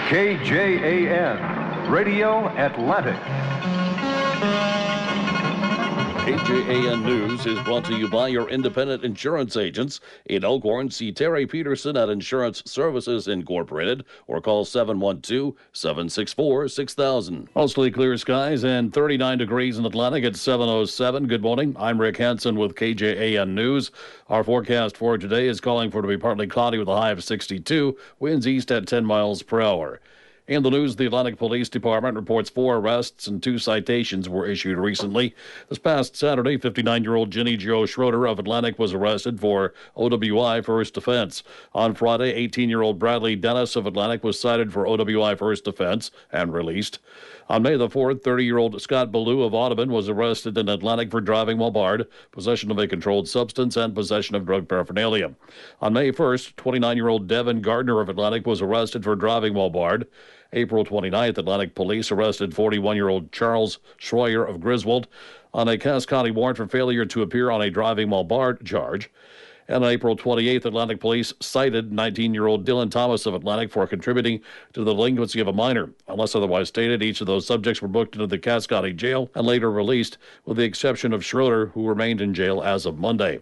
KJAN, Radio Atlantic. KJAN News is brought to you by your independent insurance agents. In Elkhorn, see Terry Peterson at Insurance Services Incorporated or call 712-764-6000. Mostly clear skies and 39 degrees in Atlantic at 7:07. Good morning. I'm Rick Hansen with KJAN News. Our forecast for today is calling for it to be partly cloudy with a high of 62, winds east at 10 miles per hour. In the news, the Atlantic Police Department reports 4 arrests and 2 citations were issued recently. This past Saturday, 59-year-old Jenny Jo Schroeder of Atlantic was arrested for OWI first offense. On Friday, 18-year-old Bradley Dennis of Atlantic was cited for OWI first offense and released. On May the 4th, 30-year-old Scott Ballou of Audubon was arrested in Atlantic for driving while barred, possession of a controlled substance, and possession of drug paraphernalia. On May 1st, 29-year-old Devin Gardner of Atlantic was arrested for driving while barred. April 29th, Atlantic Police arrested 41-year-old Charles Schroyer of Griswold on a Cass County warrant for failure to appear on a driving while barred charge. And on April 28th, Atlantic Police cited 19-year-old Dylan Thomas of Atlantic for contributing to the delinquency of a minor. Unless otherwise stated, each of those subjects were booked into the Cass County jail and later released, with the exception of Schroeder, who remained in jail as of Monday.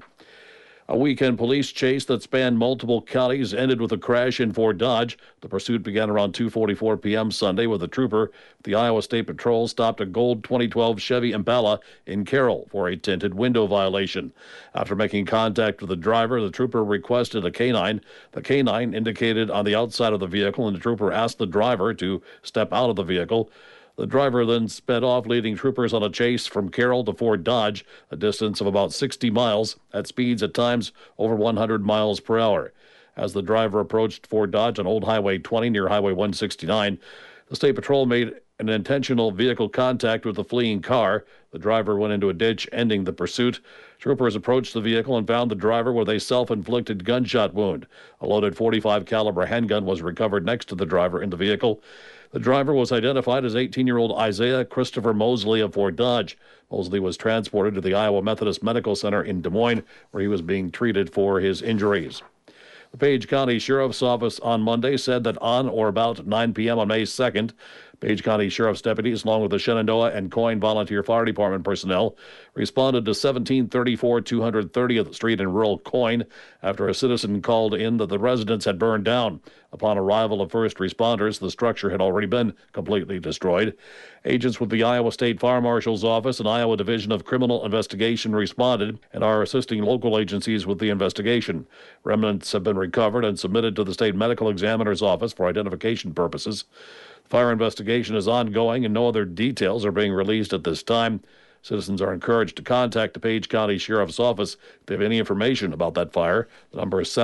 A weekend police chase that spanned multiple counties ended with a crash in Fort Dodge. The pursuit began around 2:44 p.m. Sunday with a trooper. The Iowa State Patrol stopped a gold 2012 Chevy Impala in Carroll for a tinted window violation. After making contact with the driver, the trooper requested a canine. The canine indicated on the outside of the vehicle, and the trooper asked the driver to step out of the vehicle. The driver then sped off, leading troopers on a chase from Carroll to Fort Dodge, a distance of about 60 miles, at speeds at times over 100 miles per hour. As the driver approached Fort Dodge on Old Highway 20 near Highway 169, the State Patrol made an intentional vehicle contact with the fleeing car. The driver went into a ditch, ending the pursuit. Troopers approached the vehicle and found the driver with a self-inflicted gunshot wound. A loaded .45 caliber handgun was recovered next to the driver in the vehicle. The driver was identified as 18-year-old Isaiah Christopher Mosley of Fort Dodge. Mosley was transported to the Iowa Methodist Medical Center in Des Moines, where he was being treated for his injuries. The Page County Sheriff's Office on Monday said that on or about 9 p.m. on May 2nd, Page County Sheriff's deputies, along with the Shenandoah and Coyne Volunteer Fire Department personnel, responded to 1734 230th Street in rural Coyne after a citizen called in that the residence had burned down. Upon arrival of first responders, the structure had already been completely destroyed. Agents with the Iowa State Fire Marshal's Office and Iowa Division of Criminal Investigation responded and are assisting local agencies with the investigation. Remnants have been recovered and submitted to the State Medical Examiner's Office for identification purposes. The fire investigation is ongoing and no other details are being released at this time. Citizens are encouraged to contact the Page County Sheriff's Office if they have any information about that fire. The number is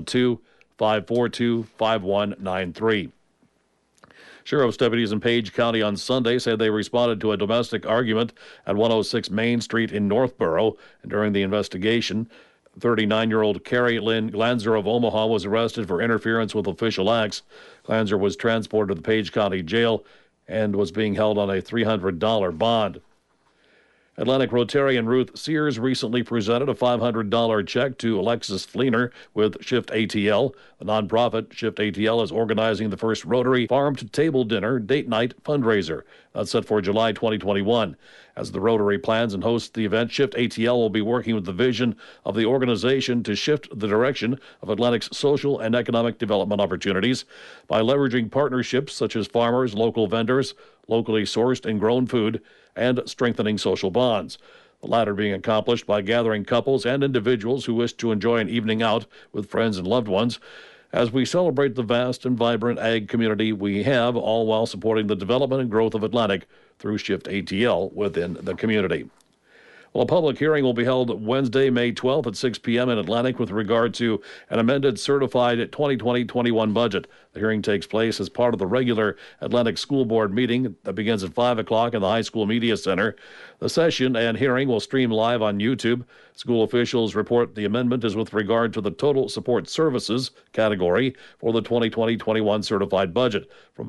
712-542-5193. Sheriff's deputies in Page County on Sunday said they responded to a domestic argument at 106 Main Street in Northborough. And during the investigation, 39-year-old Carrie Lynn Glanzer of Omaha was arrested for interference with official acts. Glanzer was transported to the Page County Jail and was being held on a $300 bond. Atlantic Rotarian Ruth Sears recently presented a $500 check to Alexis Fleener with Shift ATL. The nonprofit Shift ATL is organizing the first Rotary Farm-to-Table Dinner Date Night fundraiser. That's set for July 2021. As the Rotary plans and hosts the event, Shift ATL will be working with the vision of the organization to shift the direction of Atlantic's social and economic development opportunities by leveraging partnerships such as farmers, local vendors, locally sourced and grown food, and strengthening social bonds. The latter being accomplished by gathering couples and individuals who wish to enjoy an evening out with friends and loved ones. As we celebrate the vast and vibrant ag community we have, all while supporting the development and growth of Atlantic through Shift ATL within the community. Well, a public hearing will be held Wednesday, May 12th at 6 p.m. in Atlantic with regard to an amended certified 2020-21 budget. The hearing takes place as part of the regular Atlantic School Board meeting that begins at 5 o'clock in the High School Media Center. The session and hearing will stream live on YouTube. School officials report the amendment is with regard to the total support services category for the 2020-21 certified budget from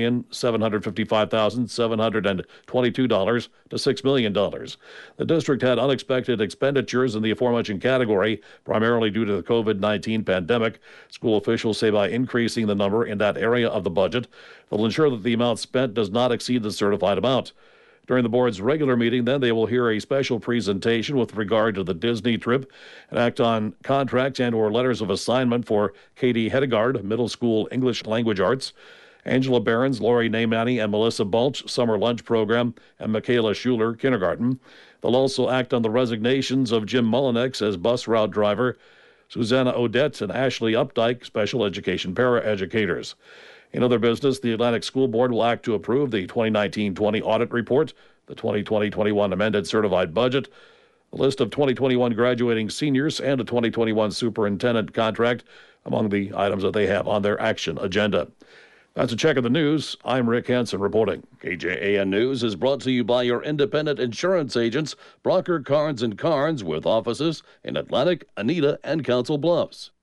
$5,755,722 to $6 million. The district had unexpected expenditures in the aforementioned category, primarily due to the COVID-19 pandemic. School officials say by increasing the number number in that area of the budget. They'll ensure that the amount spent does not exceed the certified amount. During the board's regular meeting, then, they will hear a special presentation with regard to the Disney trip and act on contracts and or letters of assignment for Katie Hedegaard, Middle School English Language Arts, Angela Behrens, Lori Naimani, and Melissa Balch, Summer Lunch Program, and Michaela Schuler, Kindergarten. They'll also act on the resignations of Jim Mullinex as bus route driver, Susanna Odette, and Ashley Updike, special education paraeducators. In other business, the Atlantic School Board will act to approve the 2019-20 audit report, the 2020-21 amended certified budget, a list of 2021 graduating seniors, and a 2021 superintendent contract among the items that they have on their action agenda. That's a check of the news. I'm Rick Hansen reporting. KJAN News is brought to you by your independent insurance agents, Brocker, Carnes & Carnes, with offices in Atlantic, Anita, and Council Bluffs.